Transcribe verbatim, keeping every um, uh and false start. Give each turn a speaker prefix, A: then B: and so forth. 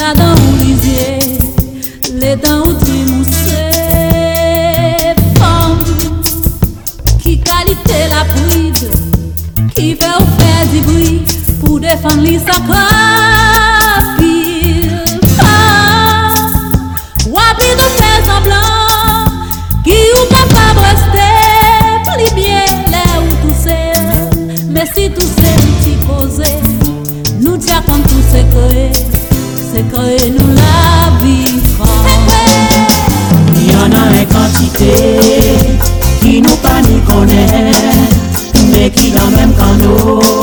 A: jardin ou lisier, les dents ou trimoussé. Femme qui qualité la bride, qui fait ou faire du bruit pour défendre les sacres pile. Femme, wapli de faire semblant, qui ou capable rester plus bien là où tout c'est. Mais si tout c'est petit causé, nous tient compte tout c'est que c'est que nous la vivons.
B: Il y en a une quantité qui nous pas ni connaît, mais qui dans même canot.